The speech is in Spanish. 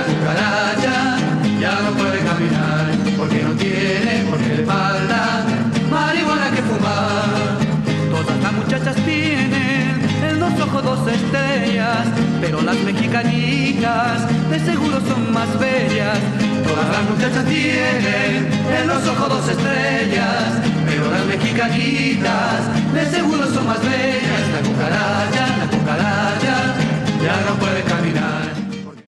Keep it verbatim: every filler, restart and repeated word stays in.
cucaracha ya no puede caminar, porque no tiene, porque le falta marihuana que fumar. Todas las muchachas tienen en los ojos dos estrellas, pero las mexicanitas de seguro son más bellas. Todas las muchachas tienen en los ojos dos estrellas, pero las mexicanitas de seguro son más bellas. La cucaracha, la cucaracha ya no puede caminar.